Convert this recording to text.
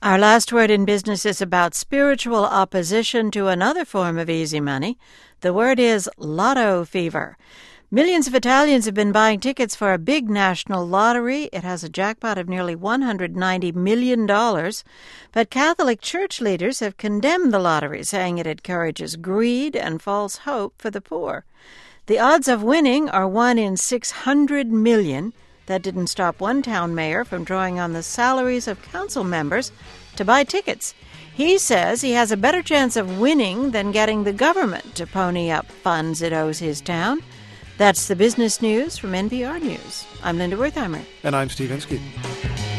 Our last word in business is about spiritual opposition to another form of easy money. The word is lotto fever. Millions of Italians have been buying tickets for a big national lottery. It has a jackpot of nearly $190 million. But Catholic Church leaders have condemned the lottery, saying it encourages greed and false hope for the poor. The odds of winning are 1 in 600 million. That didn't stop one town mayor from drawing on the salaries of council members to buy tickets. He says he has a better chance of winning than getting the government to pony up funds it owes his town. That's the business news from NPR News. I'm Linda Wertheimer. And I'm Steve Inskeep.